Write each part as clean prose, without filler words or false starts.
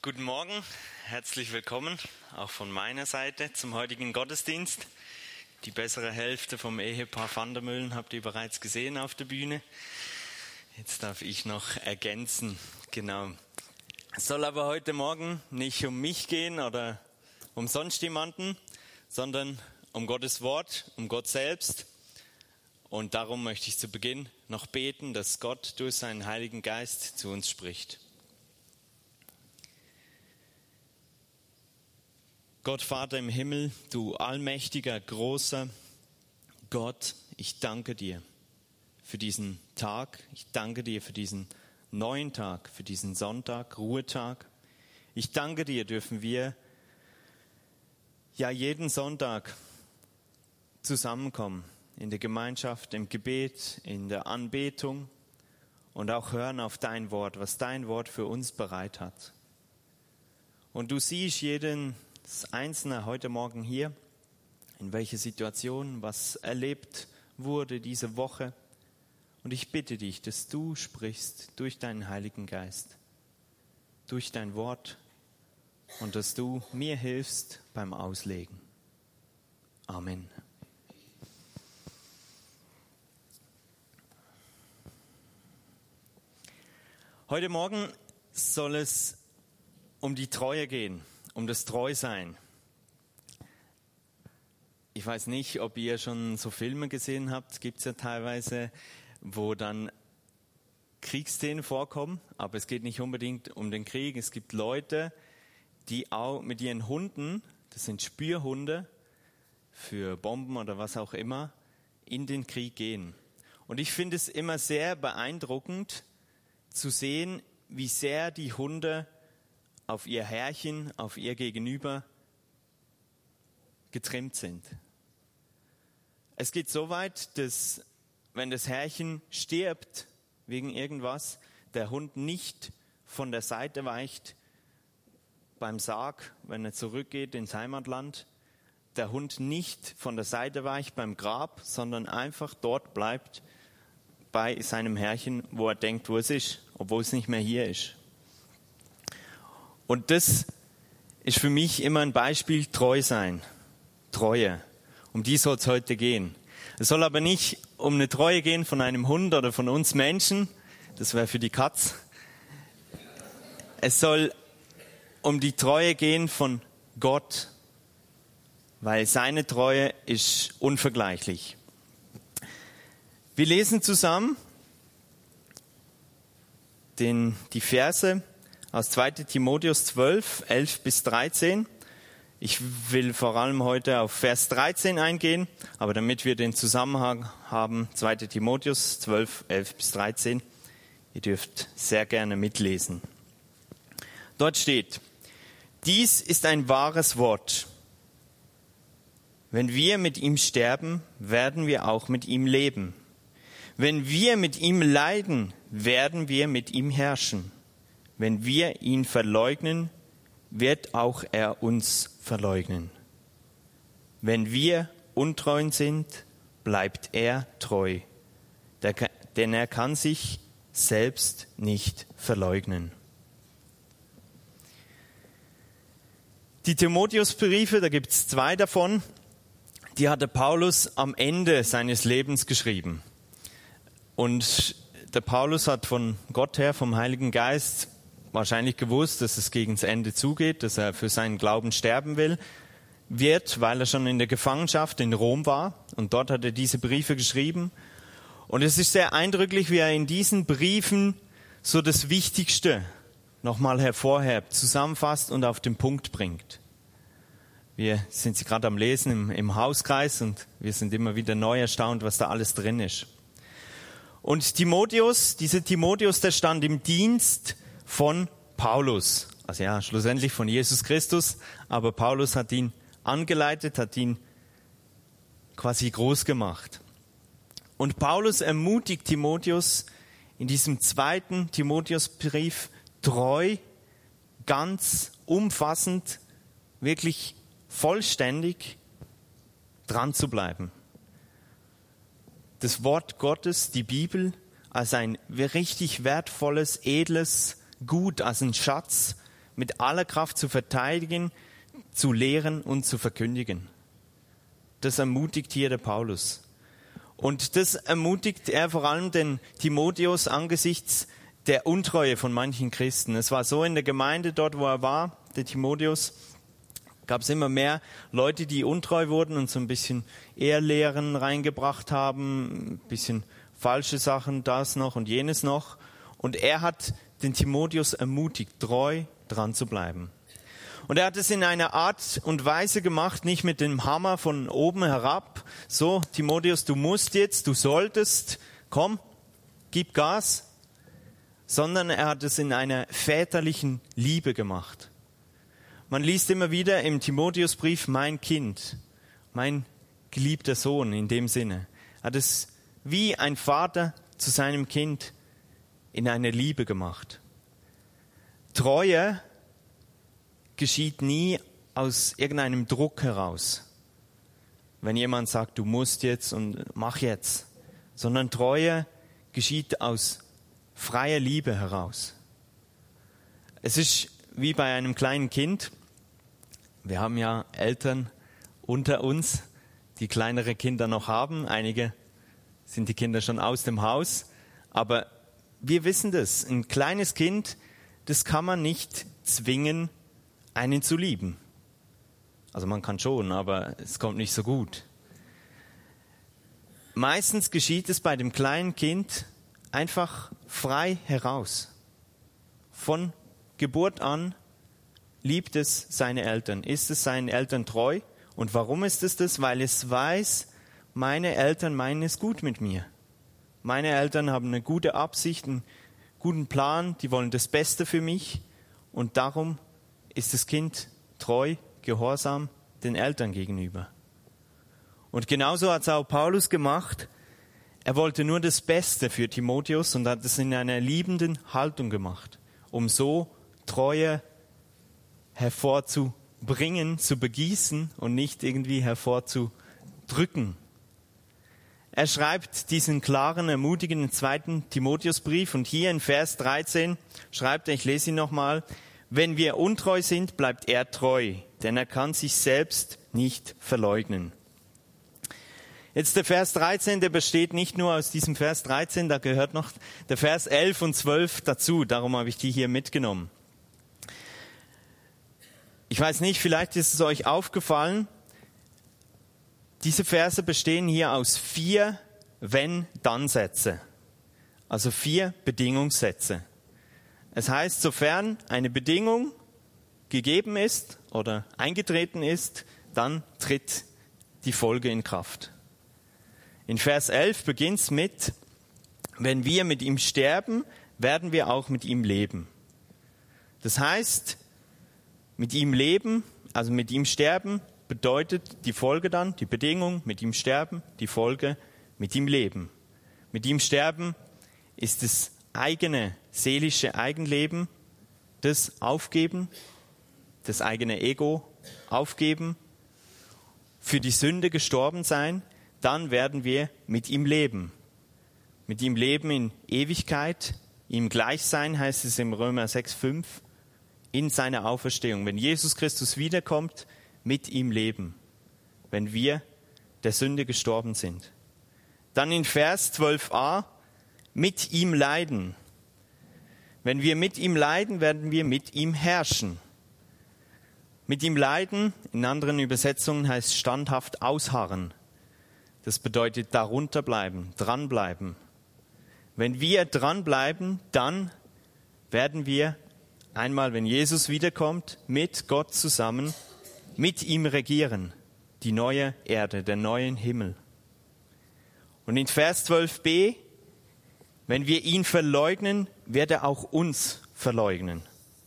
Guten Morgen, herzlich willkommen, auch von meiner Seite zum heutigen Gottesdienst. Die bessere Hälfte vom Ehepaar Van der Meulen habt ihr bereits gesehen auf der Bühne. Jetzt darf ich noch ergänzen, genau. Es soll aber heute Morgen nicht um mich gehen oder um sonst jemanden, sondern um Gottes Wort, um Gott selbst. Und darum möchte ich zu Beginn noch beten, dass Gott durch seinen Heiligen Geist zu uns spricht. Gott, Vater im Himmel, du allmächtiger, großer Gott, ich danke dir für diesen Tag. Ich danke dir für diesen neuen Tag, für diesen Sonntag, Ruhetag. Ich danke dir, dürfen wir ja jeden Sonntag zusammenkommen, in der Gemeinschaft, im Gebet, in der Anbetung und auch hören auf dein Wort, was dein Wort für uns bereit hat. Und du siehst jeden Einzelne heute Morgen hier, in welcher Situation, was erlebt wurde diese Woche. Und ich bitte dich, dass du sprichst durch deinen Heiligen Geist, durch dein Wort und dass du mir hilfst beim Auslegen. Amen. Heute Morgen soll es um die Treue gehen. Um das Treusein. Ich weiß nicht, ob ihr schon so Filme gesehen habt, gibt es ja teilweise, wo dann Kriegsszenen vorkommen, aber es geht nicht unbedingt um den Krieg. Es gibt Leute, die auch mit ihren Hunden, das sind Spürhunde für Bomben oder was auch immer, in den Krieg gehen. Und ich finde es immer sehr beeindruckend zu sehen, wie sehr die Hunde auf ihr Herrchen, auf ihr Gegenüber getrimmt sind. Es geht so weit, dass wenn das Herrchen stirbt wegen irgendwas, der Hund nicht von der Seite weicht beim Sarg, wenn er zurückgeht ins Heimatland, der Hund nicht von der Seite weicht beim Grab, sondern einfach dort bleibt bei seinem Herrchen, wo er denkt, wo es ist, obwohl es nicht mehr hier ist. Und das ist für mich immer ein Beispiel treu sein, Treue. Um die soll es heute gehen. Es soll aber nicht um eine Treue gehen von einem Hund oder von uns Menschen, das wäre für die Katz. Es soll um die Treue gehen von Gott, weil seine Treue ist unvergleichlich. Wir lesen zusammen die Verse aus 2. Timotheus 12, 11 bis 13. Ich will vor allem heute auf Vers 13 eingehen, aber damit wir den Zusammenhang haben, 2. Timotheus 12, 11 bis 13. Ihr dürft sehr gerne mitlesen. Dort steht: Dies ist ein wahres Wort. Wenn wir mit ihm sterben, werden wir auch mit ihm leben. Wenn wir mit ihm leiden, werden wir mit ihm herrschen. Wenn wir ihn verleugnen, wird auch er uns verleugnen. Wenn wir untreu sind, bleibt er treu, denn er kann sich selbst nicht verleugnen. Die Timotheusbriefe, da gibt es 2 davon, die hatte Paulus am Ende seines Lebens geschrieben. Und der Paulus hat von Gott her, vom Heiligen Geist, wahrscheinlich gewusst, dass es gegen das Ende zugeht, dass er für seinen Glauben sterben wird, weil er schon in der Gefangenschaft in Rom war. Und dort hat er diese Briefe geschrieben. Und es ist sehr eindrücklich, wie er in diesen Briefen so das Wichtigste nochmal hervorhebt, zusammenfasst und auf den Punkt bringt. Wir sind sie gerade am Lesen im Hauskreis und wir sind immer wieder neu erstaunt, was da alles drin ist. Und dieser Timotheus, der stand im Dienst von Paulus, also ja, schlussendlich von Jesus Christus, aber Paulus hat ihn angeleitet, hat ihn quasi groß gemacht. Und Paulus ermutigt Timotheus in diesem 2. Timotheusbrief treu, ganz umfassend, wirklich vollständig dran zu bleiben. Das Wort Gottes, die Bibel, als ein richtig wertvolles, edles Gut, als ein Schatz, mit aller Kraft zu verteidigen, zu lehren und zu verkündigen. Das ermutigt hier der Paulus. Und das ermutigt er vor allem den Timotheus angesichts der Untreue von manchen Christen. Es war so in der Gemeinde dort, wo er war, der Timotheus, gab es immer mehr Leute, die untreu wurden und so ein bisschen Ehrlehren reingebracht haben, ein bisschen falsche Sachen, das noch und jenes noch. Und er hat den Timotheus ermutigt, treu dran zu bleiben. Und er hat es in einer Art und Weise gemacht, nicht mit dem Hammer von oben herab. So, Timotheus, du musst jetzt, du solltest, komm, gib Gas. Sondern er hat es in einer väterlichen Liebe gemacht. Man liest immer wieder im Timotheusbrief, mein Kind, mein geliebter Sohn in dem Sinne. Er hat es wie ein Vater zu seinem Kind in einer Liebe gemacht. Treue geschieht nie aus irgendeinem Druck heraus. Wenn jemand sagt, du musst jetzt und mach jetzt. Sondern Treue geschieht aus freier Liebe heraus. Es ist wie bei einem kleinen Kind. Wir haben ja Eltern unter uns, die kleinere Kinder noch haben. Einige sind die Kinder schon aus dem Haus. Aber wir wissen das. Ein kleines Kind, das kann man nicht zwingen, einen zu lieben. Also man kann schon, aber es kommt nicht so gut. Meistens geschieht es bei dem kleinen Kind einfach frei heraus. Von Geburt an liebt es seine Eltern, ist es seinen Eltern treu. Und warum ist es das? Weil es weiß, meine Eltern meinen es gut mit mir. Meine Eltern haben eine gute Absicht, einen guten Plan, die wollen das Beste für mich. Und darum ist das Kind treu, gehorsam den Eltern gegenüber. Und genauso hat es auch Paulus gemacht. Er wollte nur das Beste für Timotheus und hat es in einer liebenden Haltung gemacht, um so Treue hervorzubringen, zu begießen und nicht irgendwie hervorzudrücken. Er schreibt diesen klaren, ermutigenden 2. Timotheusbrief und hier in Vers 13 schreibt er, ich lese ihn nochmal, wenn wir untreu sind, bleibt er treu, denn er kann sich selbst nicht verleugnen. Jetzt der Vers 13, der besteht nicht nur aus diesem Vers 13, da gehört noch der Vers 11 und 12 dazu, darum habe ich die hier mitgenommen. Ich weiß nicht, vielleicht ist es euch aufgefallen, diese Verse bestehen hier aus 4 Wenn-Dann-Sätze, also 4 Bedingungssätze. Es heißt, sofern eine Bedingung gegeben ist oder eingetreten ist, dann tritt die Folge in Kraft. In Vers 11 beginnt es mit, wenn wir mit ihm sterben, werden wir auch mit ihm leben. Das heißt, mit ihm leben, also mit ihm sterben, bedeutet die Folge dann, die Bedingung, mit ihm sterben, die Folge, mit ihm leben. Mit ihm sterben ist das eigene seelische Eigenleben, das Aufgeben, das eigene Ego aufgeben, für die Sünde gestorben sein, dann werden wir mit ihm leben. Mit ihm leben in Ewigkeit, ihm gleich sein, heißt es im Römer 6,5, in seiner Auferstehung. Wenn Jesus Christus wiederkommt, mit ihm leben, wenn wir der Sünde gestorben sind. Dann in Vers 12a, mit ihm leiden. Wenn wir mit ihm leiden, werden wir mit ihm herrschen. Mit ihm leiden, in anderen Übersetzungen heißt standhaft ausharren. Das bedeutet darunter bleiben, dranbleiben. Wenn wir dranbleiben, dann werden wir einmal, wenn Jesus wiederkommt, mit Gott zusammen, mit ihm regieren, die neue Erde, den neuen Himmel. Und in Vers 12b, wenn wir ihn verleugnen, wird er auch uns verleugnen.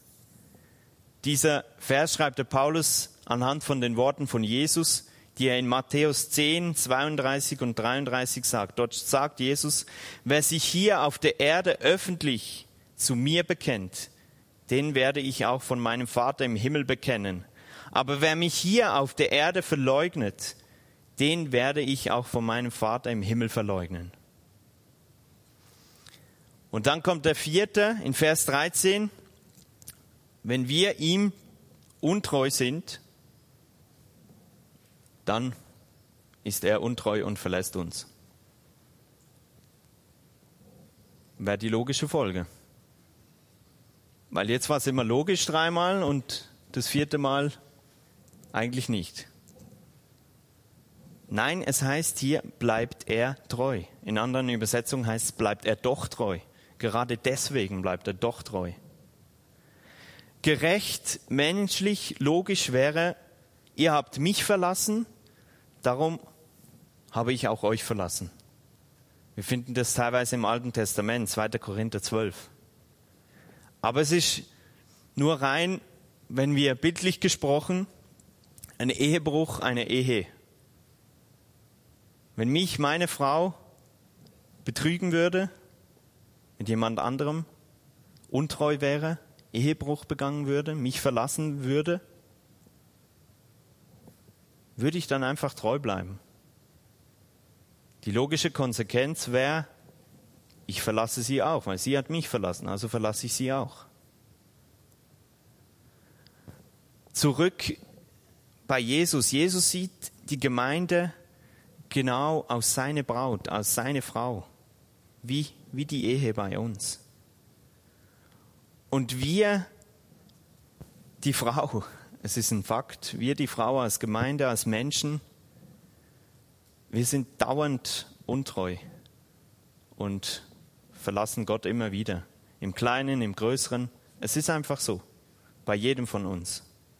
Dieser Vers schreibt der Paulus anhand von den Worten von Jesus, die er in Matthäus 10, 32 und 33 sagt. Dort sagt Jesus, wer sich hier auf der Erde öffentlich zu mir bekennt, den werde ich auch von meinem Vater im Himmel bekennen. Aber wer mich hier auf der Erde verleugnet, den werde ich auch von meinem Vater im Himmel verleugnen. Und dann kommt der 4. in Vers 13. wenn wir ihm untreu sind, dann ist er untreu und verlässt uns. Wäre die logische Folge. Weil jetzt war es immer logisch 3-mal und das 4. Mal eigentlich nicht. Nein, es heißt hier, bleibt er treu. In anderen Übersetzungen heißt es, bleibt er doch treu. Gerade deswegen bleibt er doch treu. Gerecht, menschlich, logisch wäre, ihr habt mich verlassen, darum habe ich auch euch verlassen. Wir finden das teilweise im Alten Testament, 2. Korinther 12. Aber es ist nur rein, wenn wir bildlich gesprochen, ein Ehebruch, eine Ehe. Wenn mich meine Frau betrügen würde, mit jemand anderem, untreu wäre, Ehebruch begangen würde, mich verlassen würde, würde ich dann einfach treu bleiben. Die logische Konsequenz wäre, ich verlasse sie auch, weil sie hat mich verlassen, also verlasse ich sie auch. Zurück bei Jesus. Jesus sieht die Gemeinde genau aus seiner Braut, aus seiner Frau, wie die Ehe bei uns. Und wir, die Frau, es ist ein Fakt, wir, die Frau als Gemeinde, als Menschen, wir sind dauernd untreu und verlassen Gott immer wieder. Im Kleinen, im Größeren. Es ist einfach so. Bei jedem von uns.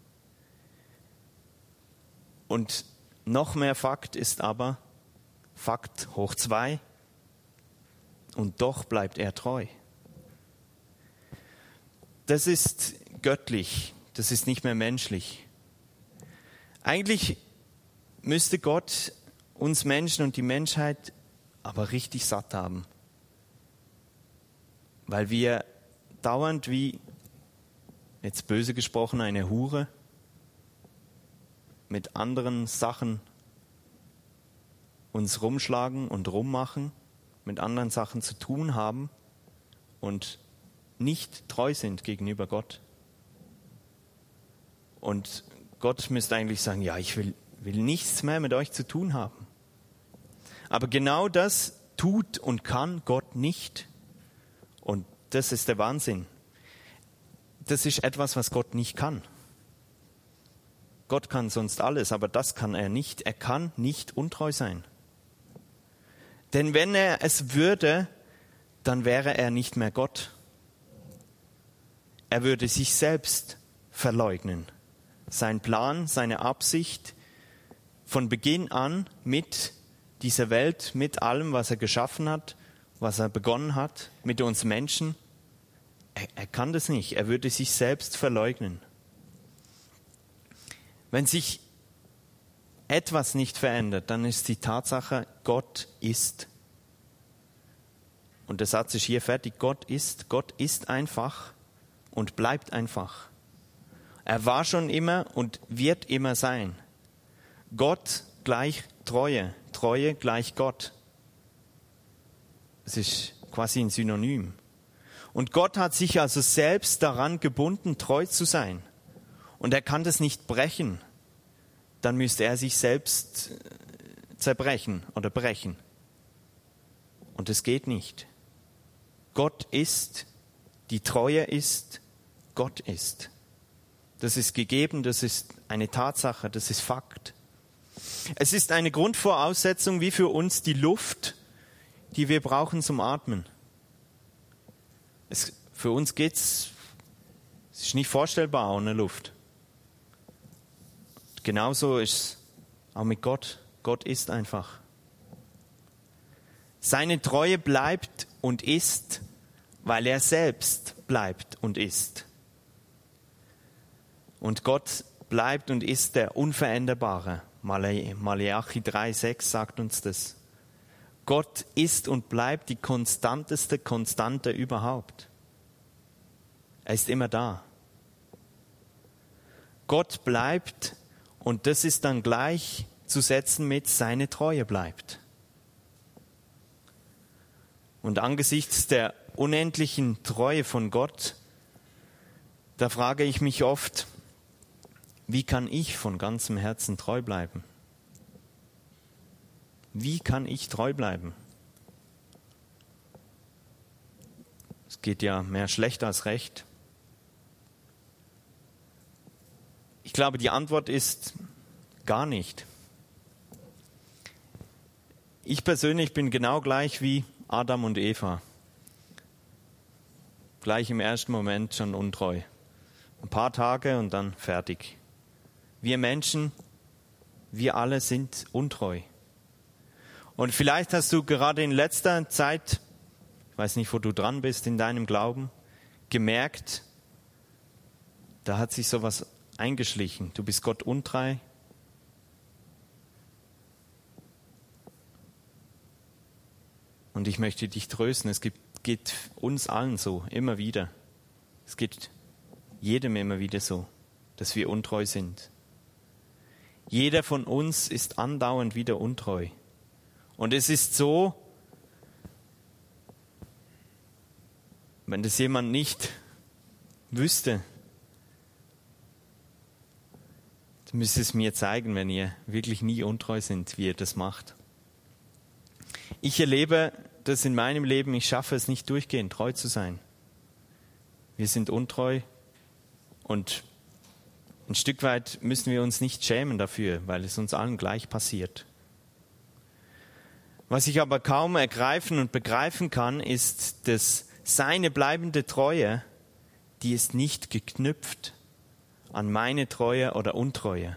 Und noch mehr Fakt ist aber, Fakt hoch 2, und doch bleibt er treu. Das ist göttlich, das ist nicht mehr menschlich. Eigentlich müsste Gott uns Menschen und die Menschheit aber richtig satt haben. Weil wir dauernd wie, jetzt böse gesprochen, eine Hure mit anderen Sachen uns rumschlagen und rummachen, mit anderen Sachen zu tun haben und nicht treu sind gegenüber Gott. Und Gott müsste eigentlich sagen, ja, ich will nichts mehr mit euch zu tun haben. Aber genau das tut und kann Gott nicht. Und das ist der Wahnsinn. Das ist etwas, was Gott nicht kann. Gott kann sonst alles, aber das kann er nicht. Er kann nicht untreu sein. Denn wenn er es würde, dann wäre er nicht mehr Gott. Er würde sich selbst verleugnen. Sein Plan, seine Absicht von Beginn an mit dieser Welt, mit allem, was er geschaffen hat, was er begonnen hat, mit uns Menschen, er kann das nicht. Er würde sich selbst verleugnen. Wenn sich etwas nicht verändert, dann ist die Tatsache, Gott ist. Und der Satz ist hier fertig. Gott ist einfach und bleibt einfach. Er war schon immer und wird immer sein. Gott gleich Treue, Treue gleich Gott. Es ist quasi ein Synonym. Und Gott hat sich also selbst daran gebunden, treu zu sein. Und er kann das nicht brechen. Dann müsste er sich selbst zerbrechen oder brechen. Und es geht nicht. Gott ist, die Treue ist, Gott ist. Das ist gegeben, das ist eine Tatsache, das ist Fakt. Es ist eine Grundvoraussetzung wie für uns die Luft, die wir brauchen zum Atmen. Für uns es ist nicht vorstellbar ohne Luft. Genauso ist es auch mit Gott. Gott ist einfach. Seine Treue bleibt und ist, weil er selbst bleibt und ist. Und Gott bleibt und ist der Unveränderbare. Maleachi 3,6 sagt uns das. Gott ist und bleibt die konstanteste Konstante überhaupt. Er ist immer da. Gott bleibt und das ist dann gleichzusetzen mit seine Treue bleibt. Und angesichts der unendlichen Treue von Gott Da frage ich mich oft, wie kann ich von ganzem Herzen treu bleiben? Wie kann ich treu bleiben? Es geht ja mehr schlecht als recht. Ich glaube, die Antwort ist gar nicht. Ich persönlich bin genau gleich wie Adam und Eva. Gleich im ersten Moment schon untreu. Ein paar Tage und dann fertig. Wir Menschen, wir alle sind untreu. Und vielleicht hast du gerade in letzter Zeit, ich weiß nicht, wo du dran bist in deinem Glauben, gemerkt, da hat sich sowas eingeschlichen. Du bist Gott untreu. Und ich möchte dich trösten, es geht uns allen so, immer wieder. Es geht jedem immer wieder so, dass wir untreu sind. Jeder von uns ist andauernd wieder untreu. Und es ist so, wenn das jemand nicht wüsste, dann müsst ihr es mir zeigen, wenn ihr wirklich nie untreu seid, wie ihr das macht. Ich erlebe das in meinem Leben, ich schaffe es nicht durchgehend, treu zu sein. Wir sind untreu und ein Stück weit müssen wir uns nicht schämen dafür, weil es uns allen gleich passiert. Was ich aber kaum ergreifen und begreifen kann, ist, dass seine bleibende Treue, die ist nicht geknüpft an meine Treue oder Untreue.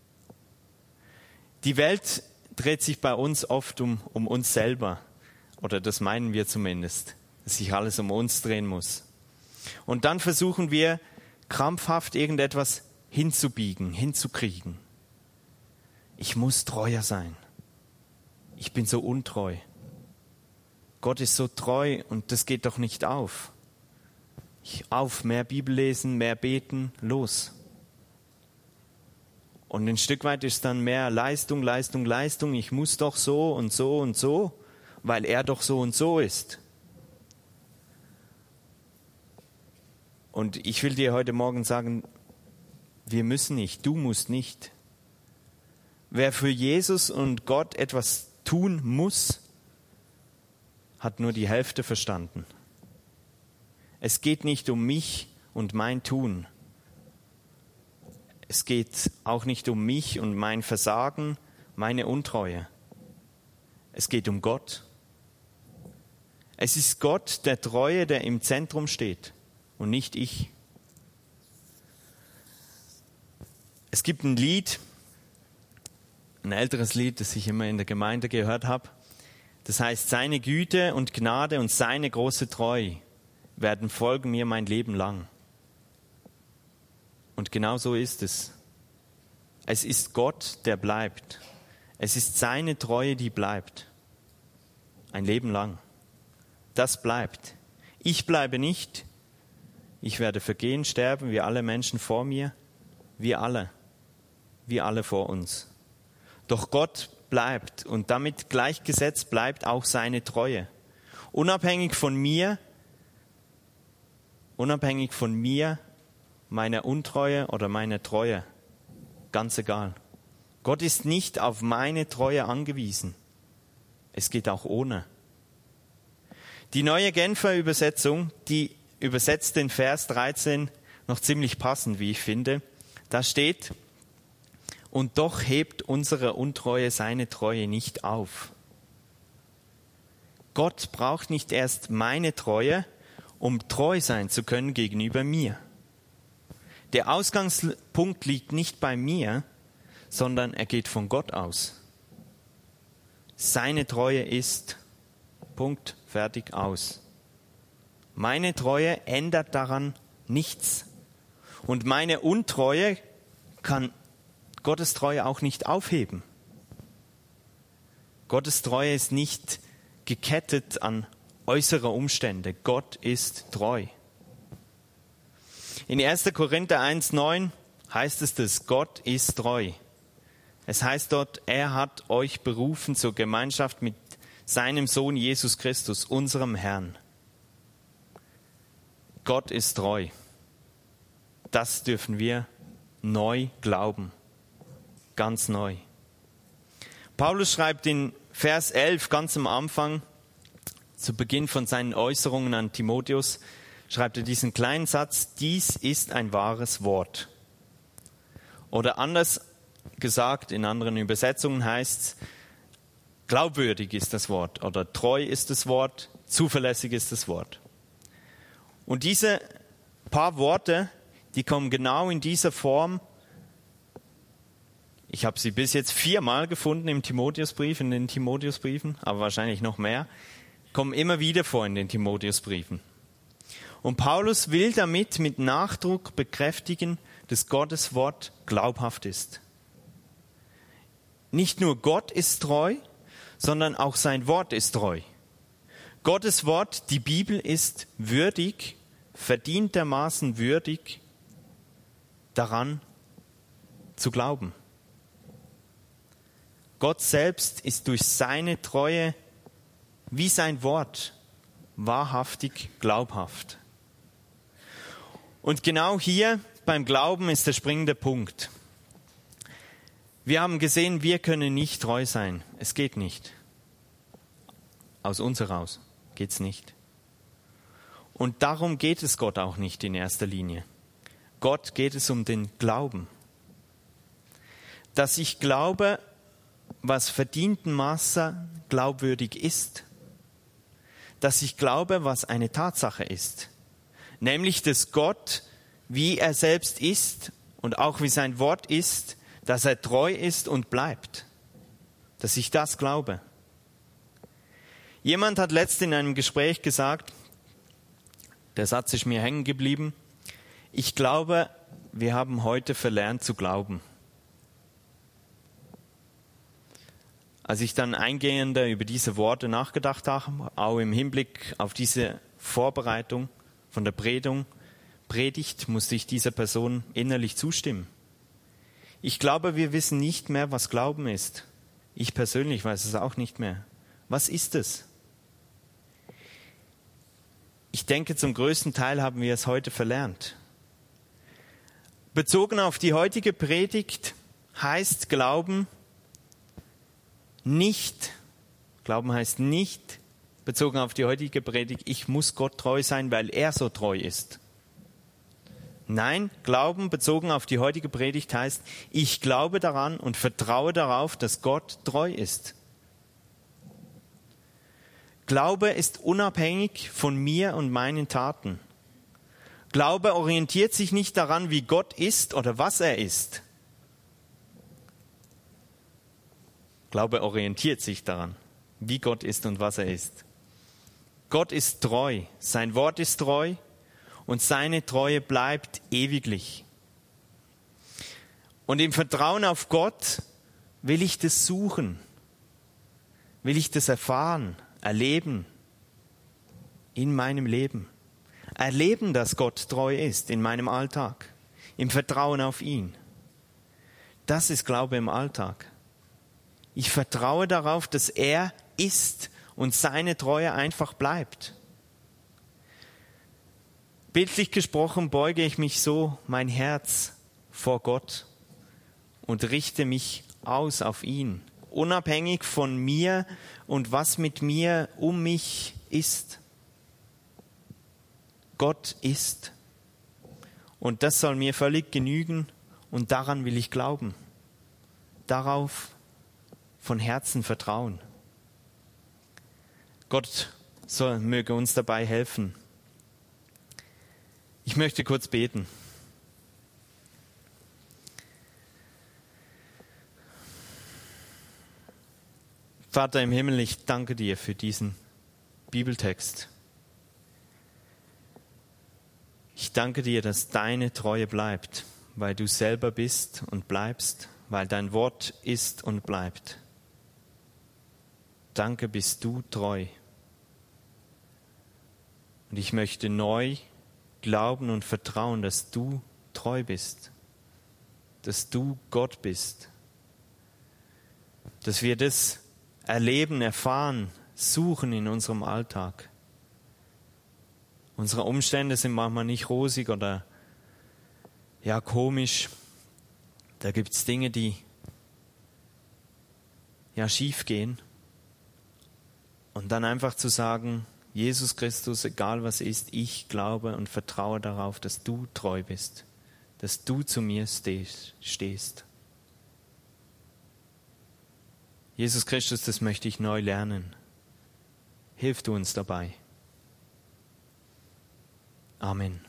Die Welt dreht sich bei uns oft um uns selber. Oder das meinen wir zumindest, dass sich alles um uns drehen muss. Und dann versuchen wir krampfhaft irgendetwas hinzubiegen, hinzukriegen. Ich muss treuer sein. Ich bin so untreu. Gott ist so treu und das geht doch nicht auf. Mehr Bibel lesen, mehr beten, los. Und ein Stück weit ist dann mehr Leistung, Leistung, Leistung. Ich muss doch so und so und so, weil er doch so und so ist. Und ich will dir heute Morgen sagen, wir müssen nicht, du musst nicht. Wer für Jesus und Gott etwas tun muss, hat nur die Hälfte verstanden. Es geht nicht um mich und mein Tun. Es geht auch nicht um mich und mein Versagen, meine Untreue. Es geht um Gott. Es ist Gott, der Treue, der im Zentrum steht und nicht ich. Es gibt ein Lied, ein älteres Lied, das ich immer in der Gemeinde gehört habe. Das heißt, seine Güte und Gnade und seine große Treue werden folgen mir mein Leben lang. Und genau so ist es. Es ist Gott, der bleibt. Es ist seine Treue, die bleibt. Ein Leben lang. Das bleibt. Ich bleibe nicht. Ich werde vergehen, sterben, wie alle Menschen vor mir. Wir alle vor uns. Doch Gott bleibt und damit gleichgesetzt bleibt auch seine Treue. Unabhängig von mir, meiner Untreue oder meiner Treue. Ganz egal. Gott ist nicht auf meine Treue angewiesen. Es geht auch ohne. Die neue Genfer Übersetzung, die übersetzt den Vers 13 noch ziemlich passend, wie ich finde. Da steht: Und doch hebt unsere Untreue seine Treue nicht auf. Gott braucht nicht erst meine Treue, um treu sein zu können gegenüber mir. Der Ausgangspunkt liegt nicht bei mir, sondern er geht von Gott aus. Seine Treue ist Punkt, fertig, aus. Meine Treue ändert daran nichts. Und meine Untreue kann Gottes Treue auch nicht aufheben. Gottes Treue ist nicht gekettet an äußere Umstände. Gott ist treu. In 1. Korinther 1,9 heißt es, dass Gott ist treu. Es heißt dort, er hat euch berufen zur Gemeinschaft mit seinem Sohn Jesus Christus, unserem Herrn. Gott ist treu. das dürfen wir neu glauben. Ganz neu. Paulus schreibt in Vers 11 ganz am Anfang, zu Beginn von seinen Äußerungen an Timotheus, schreibt er diesen kleinen Satz: Dies ist ein wahres Wort. Oder anders gesagt, in anderen Übersetzungen heißt es, glaubwürdig ist das Wort oder treu ist das Wort, zuverlässig ist das Wort. Und diese paar Worte, die kommen genau in dieser Form. Ich habe sie bis jetzt 4-mal gefunden im Timotheusbrief, in den Timotheusbriefen, aber wahrscheinlich noch mehr, kommen immer wieder vor in den Timotheusbriefen. Und Paulus will damit mit Nachdruck bekräftigen, dass Gottes Wort glaubhaft ist. Nicht nur Gott ist treu, sondern auch sein Wort ist treu. Gottes Wort, die Bibel, ist würdig, verdientermaßen würdig, daran zu glauben. Gott selbst ist durch seine Treue wie sein Wort wahrhaftig glaubhaft. Und genau hier beim Glauben ist der springende Punkt. Wir haben gesehen, wir können nicht treu sein. Es geht nicht. Aus uns heraus geht's nicht. Und darum geht es Gott auch nicht in erster Linie. Gott geht es um den Glauben. Dass ich glaube, was verdienten Maße glaubwürdig ist. Dass ich glaube, was eine Tatsache ist. Nämlich, dass Gott, wie er selbst ist und auch wie sein Wort ist, dass er treu ist und bleibt. Dass ich das glaube. Jemand hat letztens in einem Gespräch gesagt, der Satz ist mir hängen geblieben: Ich glaube, wir haben heute verlernt zu glauben. Als ich dann eingehender über diese Worte nachgedacht habe, auch im Hinblick auf diese Vorbereitung von der Predigt, musste ich dieser Person innerlich zustimmen. Ich glaube, wir wissen nicht mehr, was Glauben ist. Ich persönlich weiß es auch nicht mehr. Was ist es? Ich denke, zum größten Teil haben wir es heute verlernt. Bezogen auf die heutige Predigt heißt Glauben nicht, bezogen auf die heutige Predigt, ich muss Gott treu sein, weil er so treu ist. Nein, Glauben bezogen auf die heutige Predigt heißt, ich glaube daran und vertraue darauf, dass Gott treu ist. Glaube ist unabhängig von mir und meinen Taten. Glaube orientiert sich nicht daran, wie Gott ist oder was er ist. Glaube orientiert sich daran, wie Gott ist und was er ist. Gott ist treu, sein Wort ist treu und seine Treue bleibt ewiglich. Und im Vertrauen auf Gott will ich das suchen, will ich das erfahren, erleben in meinem Leben. Erleben, dass Gott treu ist in meinem Alltag, im Vertrauen auf ihn. Das ist Glaube im Alltag. Ich vertraue darauf, dass er ist und seine Treue einfach bleibt. Bildlich gesprochen beuge ich mich so mein Herz vor Gott und richte mich aus auf ihn, unabhängig von mir und was mit mir um mich ist. Gott ist. Und das soll mir völlig genügen und daran will ich glauben. Darauf von Herzen vertrauen. Gott möge uns dabei helfen. Ich möchte kurz beten. Vater im Himmel, ich danke dir für diesen Bibeltext. Ich danke dir, dass deine Treue bleibt, weil du selber bist und bleibst, weil dein Wort ist und bleibt. Danke, bist du treu. Und ich möchte neu glauben und vertrauen, dass du treu bist, dass du Gott bist, dass wir das erleben, erfahren, suchen in unserem Alltag. Unsere Umstände sind manchmal nicht rosig oder ja, komisch, da gibt es Dinge, die ja schief gehen. Und dann einfach zu sagen, Jesus Christus, egal was ist, ich glaube und vertraue darauf, dass du treu bist, dass du zu mir stehst. Jesus Christus, das möchte ich neu lernen. Hilf du uns dabei. Amen.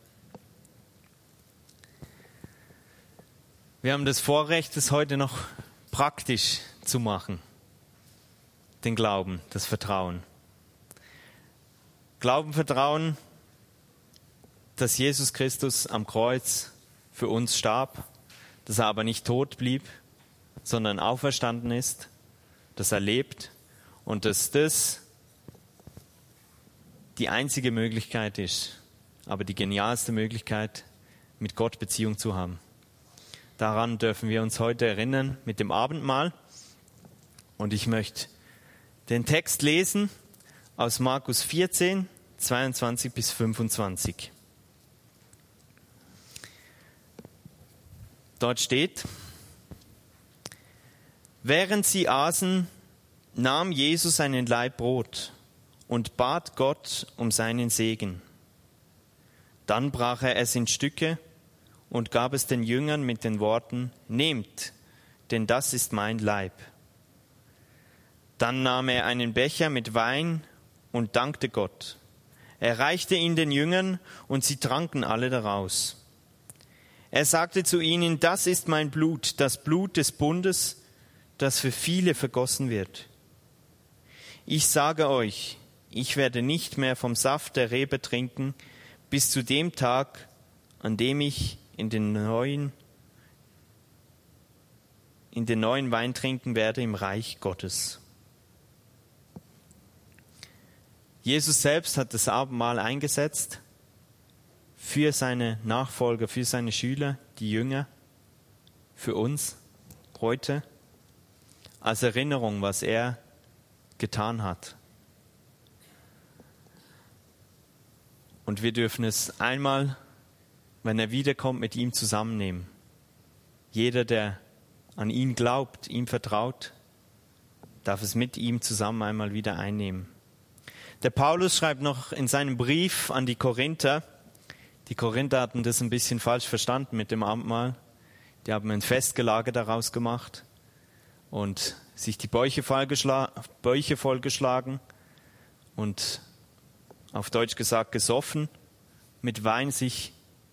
Wir haben das Vorrecht, es heute noch praktisch zu machen. Den Glauben, das Vertrauen. Glauben, Vertrauen, dass Jesus Christus am Kreuz für uns starb, dass er aber nicht tot blieb, sondern auferstanden ist, dass er lebt und dass das die einzige Möglichkeit ist, aber die genialste Möglichkeit, mit Gott Beziehung zu haben. Daran dürfen wir uns heute erinnern mit dem Abendmahl. Und ich möchte den Text lesen aus Markus 14, 22 bis 25. Dort steht: Während sie aßen, nahm Jesus einen Laib Brot und bat Gott um seinen Segen. Dann brach er es in Stücke und gab es den Jüngern mit den Worten: Nehmt, denn das ist mein Leib. Dann nahm er einen Becher mit Wein und dankte Gott. Er reichte ihn den Jüngern und sie tranken alle daraus. Er sagte zu ihnen: Das ist mein Blut, das Blut des Bundes, das für viele vergossen wird. Ich sage euch, ich werde nicht mehr vom Saft der Rebe trinken, bis zu dem Tag, an dem ich in den neuen Wein trinken werde im Reich Gottes. Jesus selbst hat das Abendmahl eingesetzt für seine Nachfolger, für seine Schüler, die Jünger, für uns heute, als Erinnerung, was er getan hat. Und wir dürfen es einmal, wenn er wiederkommt, mit ihm zusammennehmen. Jeder, der an ihn glaubt, ihm vertraut, darf es mit ihm zusammen einmal wieder einnehmen. Der Paulus schreibt noch in seinem Brief an die Korinther hatten das ein bisschen falsch verstanden mit dem Abendmahl. Die haben ein Festgelage daraus gemacht und sich die Bäuche vollgeschlagen und auf Deutsch gesagt gesoffen, mit Wein sich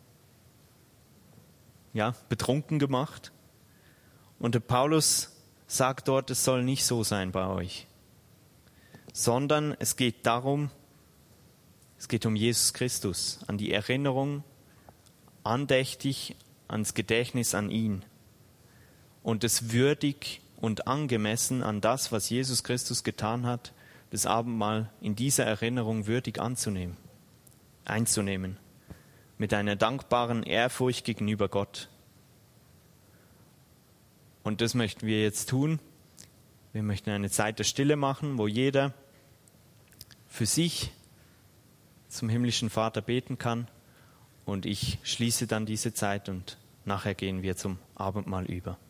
betrunken gemacht. Und der Paulus sagt dort, es soll nicht so sein bei euch, sondern es geht um Jesus Christus, an die Erinnerung, andächtig ans Gedächtnis an ihn und es würdig und angemessen an das, was Jesus Christus getan hat, das Abendmahl in dieser Erinnerung würdig einzunehmen, mit einer dankbaren Ehrfurcht gegenüber Gott. Und das möchten wir jetzt tun. Wir möchten eine Zeit der Stille machen, wo jeder für sich zum himmlischen Vater beten kann. Und ich schließe dann diese Zeit und nachher gehen wir zum Abendmahl über.